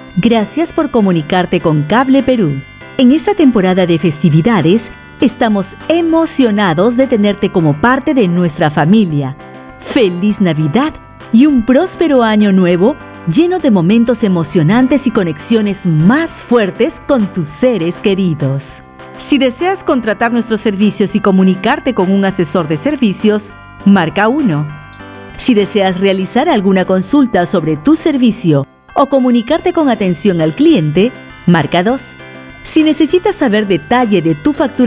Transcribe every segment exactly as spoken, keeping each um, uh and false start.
Gracias por comunicarte con Cable Perú. En esta temporada de festividades, estamos emocionados de tenerte como parte de nuestra familia. ¡Feliz Navidad y un próspero año nuevo lleno de momentos emocionantes y conexiones más fuertes con tus seres queridos! Si deseas contratar nuestros servicios y comunicarte con un asesor de servicios, marca uno. Si deseas realizar alguna consulta sobre tu servicio o comunicarte con atención al cliente, marca dos. Si necesitas saber detalle de tu factura,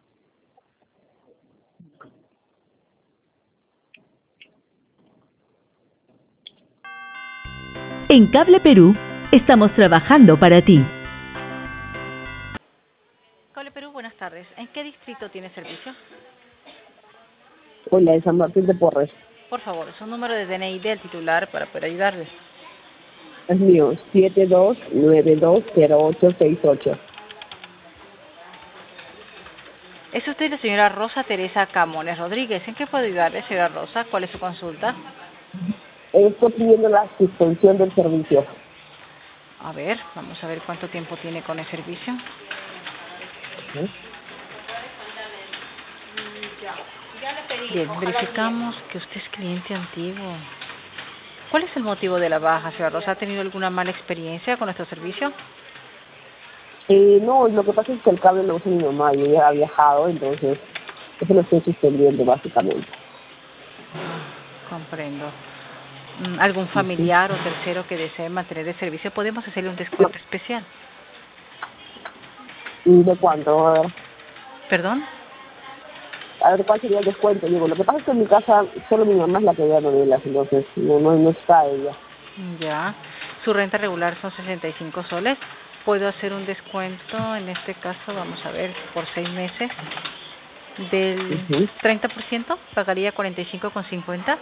en Cable Perú estamos trabajando para ti. Cable Perú, buenas tardes. ¿En qué distrito tiene servicio? Hola, en San Martín de Porres. Por favor, su número de D N I del titular para poder ayudarles. Es mío, siete dos nueve dos cero ocho seis ocho. Es usted la señora Rosa Teresa Camones Rodríguez. ¿En qué puedo ayudarle, señora Rosa? ¿Cuál es su consulta? Estoy pidiendo la suspensión del servicio. A ver, vamos a ver cuánto tiempo tiene con el servicio. ¿Sí? Bien, verificamos que usted es cliente antiguo. ¿Cuál es el motivo de la baja, señora Rosa? ¿Ha tenido alguna mala experiencia con nuestro servicio? Eh, no, lo que pasa es que el cable lo usa mi mamá, y ella ha viajado, entonces eso lo estoy suspendiendo básicamente. Comprendo. ¿Algún familiar o tercero que desee mantener el servicio? Podemos hacerle un descuento especial. ¿Y de cuánto? A ver, ¿Perdón? a ver, ¿cuál sería el descuento? Digo, lo que pasa es que en mi casa solo mi mamá es la que vea novelas, entonces no, no, no está ella. Ya. Su renta regular son sesenta y cinco soles. Puedo hacer un descuento, en este caso, vamos a ver, por seis meses, del Uh-huh. treinta por ciento, pagaría cuarenta y cinco con cincuenta.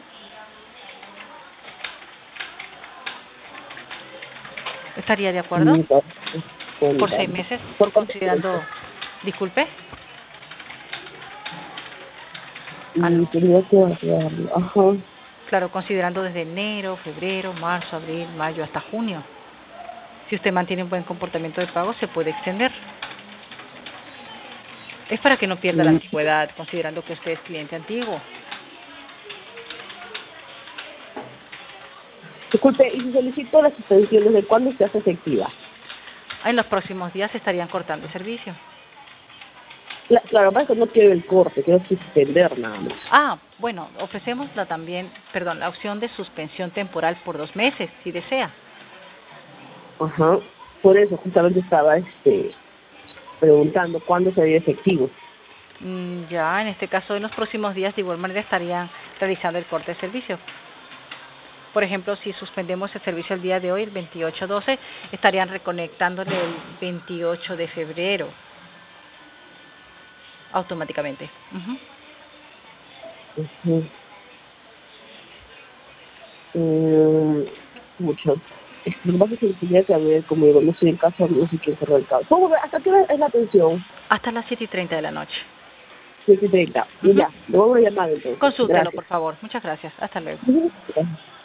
¿Estaría de acuerdo? Sí, pues, pues, Por seis meses, ¿por cuánto considerando... tiempo? Disculpe. Y tenía que hacerlo. Ajá. Claro, considerando desde enero, febrero, marzo, abril, mayo, hasta junio. Si usted mantiene un buen comportamiento de pago, se puede extender. Es para que no pierda la antigüedad, considerando que usted es cliente antiguo. Disculpe, y si solicito la suspensión, ¿desde cuándo se hace efectiva? En los próximos días se estarían cortando el servicio. La, claro, para que no quiero el corte, quiero suspender nada más. Ah, bueno, ofrecemos la también, perdón, la opción de suspensión temporal por dos meses, si desea. Ajá. Por eso justamente estaba este preguntando cuándo sería efectivo. Mm, ya, en este caso, en los próximos días, de igual manera, estarían realizando el corte de servicio. Por ejemplo, si suspendemos el servicio el día de hoy, el veintiocho doce, estarían reconectándole el veintiocho de febrero. Automáticamente. Uh-huh. Uh-huh. Um, mucho. Lo que pasa es que tenía que ver conmigo, no estoy en casa, no sé quién cerró el cable. ¿Cómo ve? ¿Hasta qué hora es la atención? Hasta las siete y treinta de la noche. siete y treinta. Uh-huh. Y ya, le voy a llamar entonces. Consúltelo, Gracias. por favor. Muchas gracias. Hasta luego. Uh-huh. Gracias.